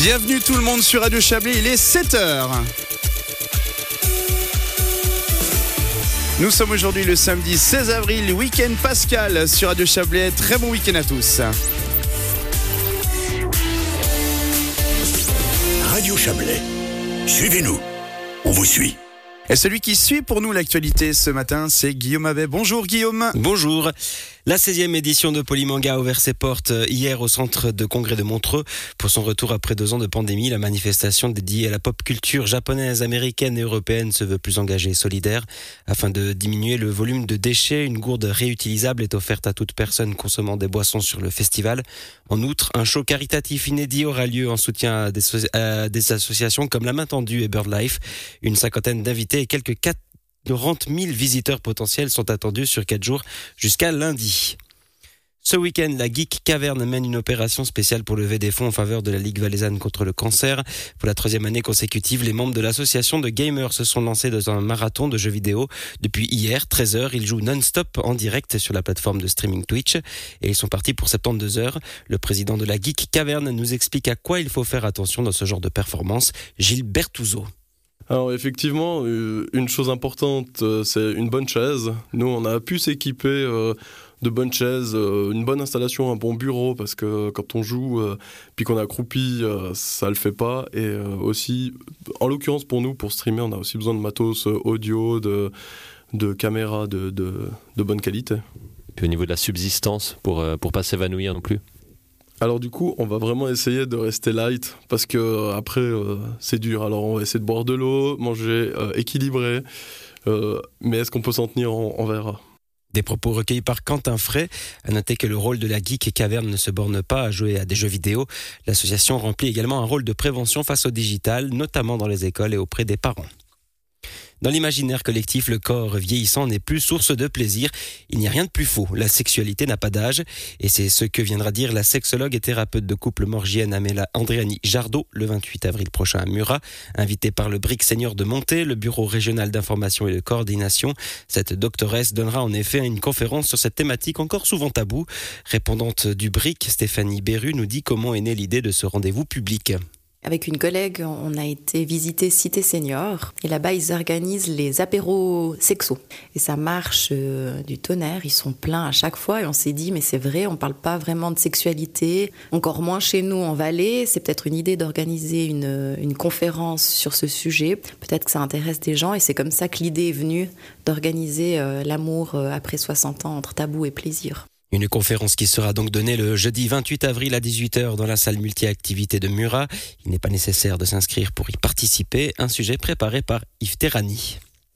Bienvenue tout le monde sur Radio Chablais, il est 7h. Nous sommes aujourd'hui le samedi 16 avril, week-end pascal sur Radio Chablais. Très bon week-end à tous. Radio Chablais, suivez-nous, on vous suit. Et celui qui suit pour nous l'actualité ce matin, c'est Guillaume Avet. Bonjour Guillaume. Bonjour. La 16e édition de Polymanga a ouvert ses portes hier au centre de congrès de Montreux. Pour son retour après 2 ans de pandémie, la manifestation dédiée à la pop culture japonaise, américaine et européenne se veut plus engagée et solidaire. Afin de diminuer le volume de déchets, une gourde réutilisable est offerte à toute personne consommant des boissons sur le festival. En outre, un show caritatif inédit aura lieu en soutien à des associations comme La Main Tendue et BirdLife. Une 50aine d'invités et quelques 40 000 visiteurs potentiels sont attendus sur 4 jours jusqu'à lundi. Ce week-end, la Geek Cavern mène une opération spéciale pour lever des fonds en faveur de la Ligue valaisanne contre le cancer. Pour la 3e année consécutive, les membres de l'association de gamers se sont lancés dans un marathon de jeux vidéo. Depuis hier, 13h, ils jouent non-stop en direct sur la plateforme de streaming Twitch. Et ils sont partis pour 72 heures. Le président de la Geek Cavern nous explique à quoi il faut faire attention dans ce genre de performance. Gilles Bertouzeau. Alors effectivement, une chose importante, c'est une bonne chaise. Nous, on a pu s'équiper de bonnes chaises, une bonne installation, un bon bureau, parce que quand on joue, puis qu'on est accroupi, ça le fait pas. Et aussi, en l'occurrence pour nous, pour streamer, on a aussi besoin de matos audio, de caméras de bonne qualité. Puis au niveau de la subsistance, pour pas s'évanouir non plus. Alors du coup, on va vraiment essayer de rester light parce que après c'est dur. Alors on va essayer de boire de l'eau, manger équilibré, mais est-ce qu'on peut s'en tenir on verra. Des propos recueillis par Quentin Frey. À noter que le rôle de la Geek Cavern ne se borne pas à jouer à des jeux vidéo. L'association remplit également un rôle de prévention face au digital, notamment dans les écoles et auprès des parents. Dans l'imaginaire collectif, le corps vieillissant n'est plus source de plaisir. Il n'y a rien de plus faux. La sexualité n'a pas d'âge. Et c'est ce que viendra dire la sexologue et thérapeute de couple morgienne Amela Andréani Jardot le 28 avril prochain à Murat. Invitée par le BRIC Senior de Monté, le Bureau régional d'information et de coordination, cette doctoresse donnera en effet une conférence sur cette thématique encore souvent taboue. Répondante du BRIC, Stéphanie Berru nous dit comment est née l'idée de ce rendez-vous public. Avec une collègue, on a été visiter Cité Senior et là-bas, ils organisent les apéros sexos. Et ça marche du tonnerre, ils sont pleins à chaque fois et on s'est dit, mais c'est vrai, on parle pas vraiment de sexualité, encore moins chez nous en Valais. C'est peut-être une idée d'organiser une conférence sur ce sujet. Peut-être que ça intéresse des gens et c'est comme ça que l'idée est venue d'organiser l'amour après 60 ans entre tabou et plaisir. Une conférence qui sera donc donnée le jeudi 28 avril à 18h dans la salle multi-activités de Murat. Il n'est pas nécessaire de s'inscrire pour y participer. Un sujet préparé par Yves Terrani.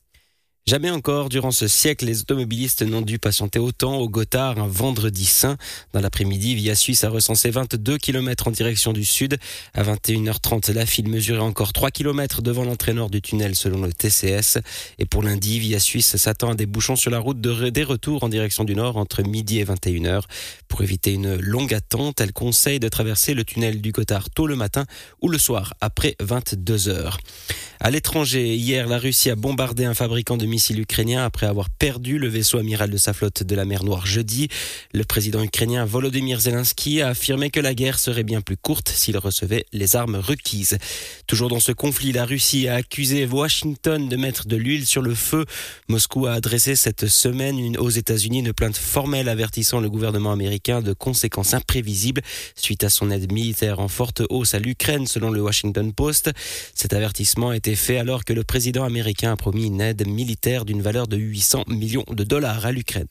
Jamais encore, durant ce siècle, les automobilistes n'ont dû patienter autant au Gothard un vendredi saint. Dans l'après-midi, Via Suisse a recensé 22 km en direction du sud. À 21h30, la file mesurait encore 3 km devant l'entrée nord du tunnel selon le TCS. Et pour lundi, Via Suisse s'attend à des bouchons sur la route des retours en direction du nord entre midi et 21h. Pour éviter une longue attente, elle conseille de traverser le tunnel du Gothard tôt le matin ou le soir après 22h. À l'étranger, hier, la Russie a bombardé un fabricant de missiles ukrainien après avoir perdu le vaisseau amiral de sa flotte de la mer Noire jeudi. Le président ukrainien Volodymyr Zelensky a affirmé que la guerre serait bien plus courte s'il recevait les armes requises. Toujours dans ce conflit, la Russie a accusé Washington de mettre de l'huile sur le feu. Moscou a adressé cette semaine aux États-Unis une plainte formelle avertissant le gouvernement américain de conséquences imprévisibles suite à son aide militaire en forte hausse à l'Ukraine, selon le Washington Post. Cet avertissement a été fait alors que le président américain a promis une aide militaire d'une valeur de 800 millions de dollars à l'Ukraine.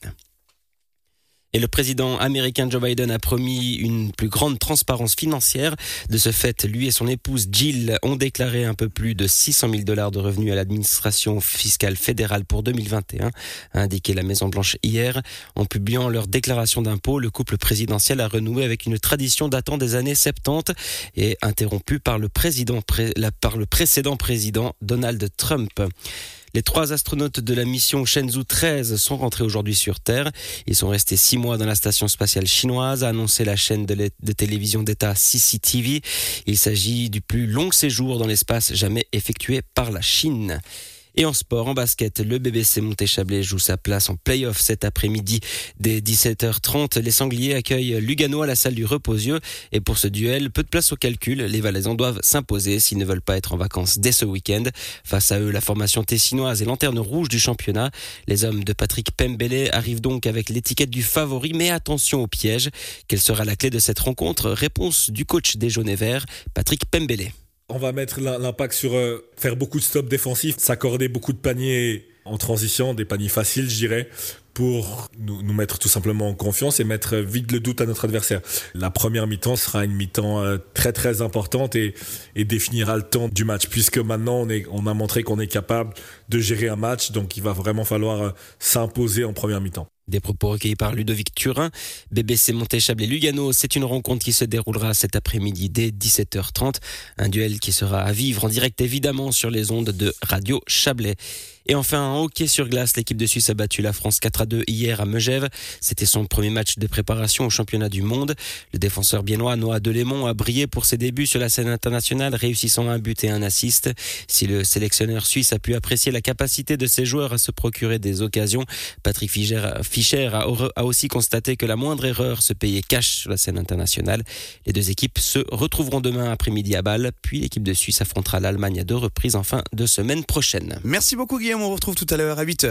Et le président américain Joe Biden a promis une plus grande transparence financière. De ce fait, lui et son épouse Jill ont déclaré un peu plus de 600 000 $ de revenus à l'administration fiscale fédérale pour 2021, a indiqué la Maison-Blanche hier. En publiant leur déclaration d'impôt, le couple présidentiel a renoué avec une tradition datant des années 70 et interrompue par le précédent président Donald Trump. Les 3 astronautes de la mission Shenzhou 13 sont rentrés aujourd'hui sur Terre. Ils sont restés 6 mois dans la station spatiale chinoise, a annoncé la chaîne de télévision d'État CCTV. Il s'agit du plus long séjour dans l'espace jamais effectué par la Chine. Et en sport, en basket, le BBC Monté-Chablais joue sa place en play-off cet après-midi dès 17h30. Les Sangliers accueillent Lugano à la salle du Reposieux. Et pour ce duel, peu de place au calcul. Les Valaisans doivent s'imposer s'ils ne veulent pas être en vacances dès ce week-end. Face à eux, la formation tessinoise et lanterne rouge du championnat. Les hommes de Patrick Pembele arrivent donc avec l'étiquette du favori, mais attention au piège. Quelle sera la clé de cette rencontre? Réponse du coach des Jaunes et Verts, Patrick Pembele. On va mettre l'impact sur faire beaucoup de stops défensifs, s'accorder beaucoup de paniers en transition, des paniers faciles, je dirais, pour nous mettre tout simplement en confiance et mettre vite le doute à notre adversaire. La première mi-temps sera une mi-temps très très importante et définira le temps du match, puisque maintenant on a montré qu'on est capable de gérer un match, donc il va vraiment falloir s'imposer en première mi-temps. Des propos recueillis par Ludovic Turin. BBC Monté-Chablais Lugano, c'est une rencontre qui se déroulera cet après-midi dès 17h30. Un duel qui sera à vivre en direct évidemment sur les ondes de Radio Chablais. Et enfin, en hockey sur glace, l'équipe de Suisse a battu la France 4-2 hier à Megève. C'était son premier match de préparation au championnat du monde. Le défenseur biennois Noah Delémont a brillé pour ses débuts sur la scène internationale, réussissant un but et un assist. Si le sélectionneur suisse a pu apprécier la capacité de ses joueurs à se procurer des occasions, Patrick Fischer a aussi constaté que la moindre erreur se payait cash sur la scène internationale. Les deux équipes se retrouveront demain après-midi à Bâle, puis l'équipe de Suisse affrontera l'Allemagne à 2 reprises en fin de semaine prochaine. Merci beaucoup Guillaume, on vous retrouve tout à l'heure à 8h.